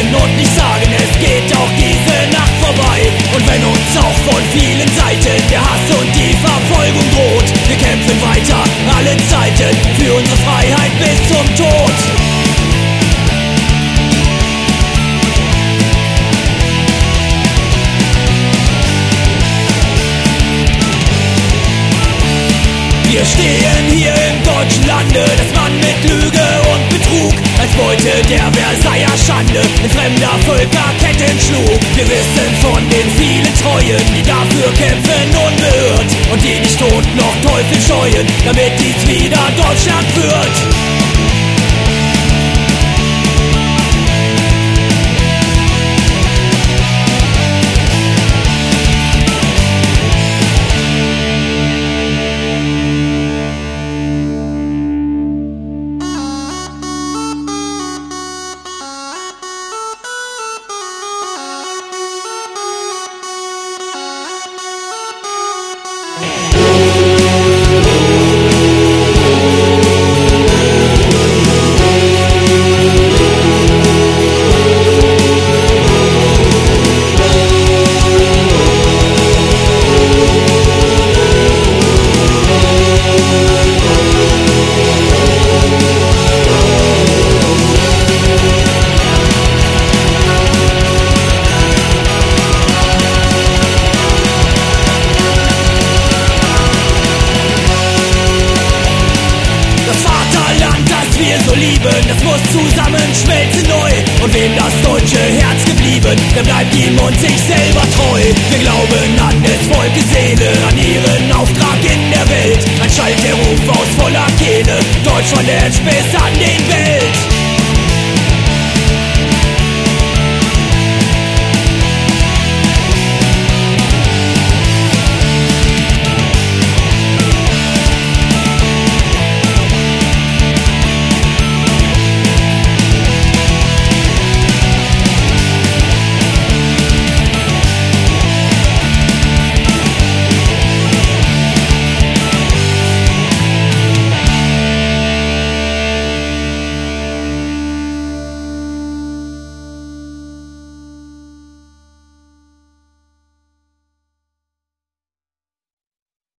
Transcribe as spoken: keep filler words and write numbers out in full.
kämpfen und nicht sagen, es geht auch diese Nacht vorbei. Und wenn uns auch von vielen Seiten der Hass und die Verfolgung droht, wir kämpfen weiter, alle Zeiten, für unsere Freiheit bis zum Tod. Wir stehen hier im deutschen Lande, das Mann mit Lüge und Betrug als Beute der Versailler Schande in fremder Völkerketten schlug. Wir wissen von den vielen Treuen, die dafür kämpfen unbeirrt und die nicht Tod noch Teufel scheuen, damit dies wieder Deutschland wird. So lieben, das muss zusammenschmelzen neu. Und wem das deutsche Herz geblieben, der bleibt ihm und sich selber treu. Wir glauben an des Volkes Seele, an ihren Auftrag in der Welt. Ein Schall, der Ruf aus voller Kehle, Deutschland herrscht bis an den Welt.